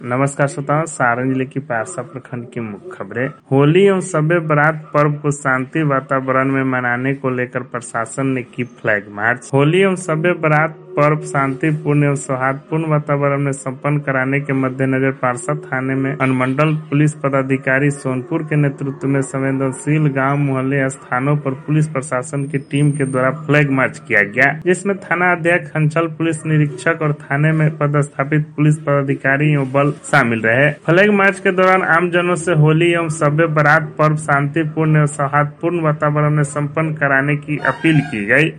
नमस्कार श्रोताओं, सारण जिले की पारसा प्रखंड की मुख्य खबरें। होली एवं शबे बारात पर्व को शांति वातावरण में मनाने को लेकर प्रशासन ने की फ्लैग मार्च। होली एवं शबे बारात पर्व शांतिपूर्ण एवं सौहार्दपूर्ण वातावरण में संपन्न कराने के मद्देनजर पारसा थाने में अनुमंडल पुलिस पदाधिकारी सोनपुर के नेतृत्व में संवेदनशील गांव मोहल्ले स्थानों पर पुलिस प्रशासन की टीम के द्वारा फ्लैग मार्च किया गया, जिसमें थाना अध्यक्ष, अंचल पुलिस निरीक्षक और थाने में पदस्थापित पुलिस पदाधिकारी एवं बल शामिल रहे। फ्लैग मार्च के दौरान आमजनों से होली एवं शबे बारात पर्व शांतिपूर्ण एवं सौहार्दपूर्ण वातावरण में संपन्न कराने की अपील की गई।